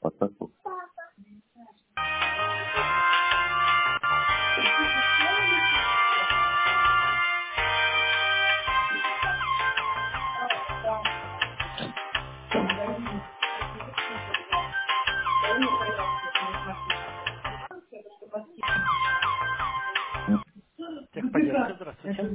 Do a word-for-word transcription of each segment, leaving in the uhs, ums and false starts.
А так вот. Техподдержка, здравствуйте.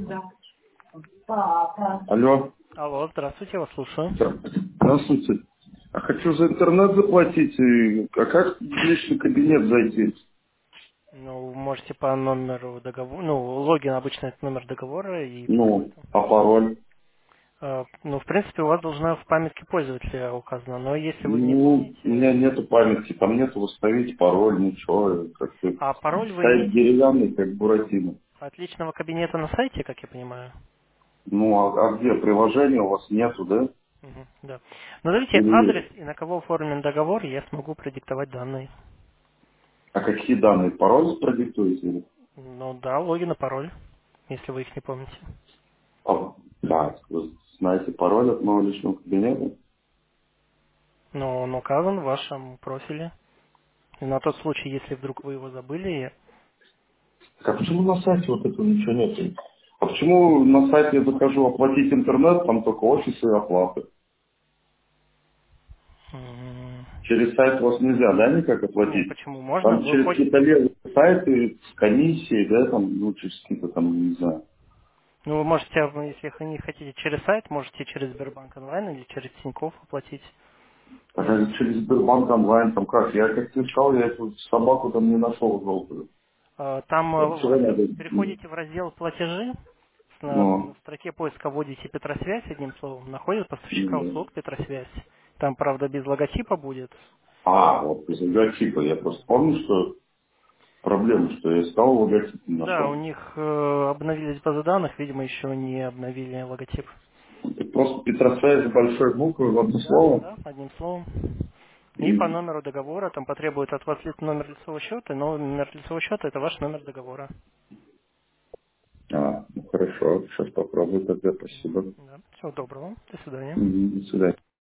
Алло. Алло, здравствуйте, вас слушаю. Здравствуйте. А хочу за интернет заплатить. и- А как в личный кабинет зайти? Ну, вы можете по номеру договора, ну, логин обычно это номер договора и по Ну, какой-то. а пароль? Э, Ну, в принципе, у вас должна в памятке пользователя указана, но если вы не Ну, у помните, меня нету памяти, там нету выставить пароль, ничего. Как-то а пароль вы сайт имеете деревянный, как Буратино. от личного кабинета на сайте, как я понимаю. Ну, а, а где приложения у вас нету, да? Мгм, да. Назовите Или, адрес и на кого оформлен договор, и я смогу продиктовать данные. а какие данные? Пароль продиктуете? Или? Ну да, логин и пароль, если вы их не помните. А, да, вы знаете пароль от моего личного кабинета? Но он указан в вашем профиле. И на тот случай, если вдруг вы его забыли. Так, а почему на сайте вот этого ничего нет? А почему на сайте я захожу оплатить интернет, там только офисы и оплаты? м, Через сайт у вас нельзя, да, никак Ну, оплатить? почему можно? Там Вы через ходите. какие-то левые сайты с комиссией, да, там, ну, через какие-то там, не знаю. Ну, вы можете, а вы, если вы не хотите через сайт, можете через Сбербанк онлайн или через Тинькофф оплатить. А как через Сбербанк онлайн, там как? Я как искал, я эту собаку там не нашел желтую. Э, Там Вот э, в чего раздел, надо? переходите в раздел платежи, на, на Ну, строке поиска вводите Петросвязь, одним словом, находит поставщика ну, услуг Петросвязь. Там, правда, без логотипа будет. а, вот из логотипа. Я просто помню, что проблема, что я искал, логотип не Да, у нашел. них э, обновились базы данных, видимо, еще не обновили логотип. Это просто Петросвязь с большой буквы в одно Да, слово. да, одним словом. И по И, номеру договора там потребует от вас ли- номер лицевого счета, но номер лицевого счета это ваш номер договора. а, ну хорошо, сейчас попробую тогда, спасибо. Да. Всего доброго. До свидания. Мгм, до свидания.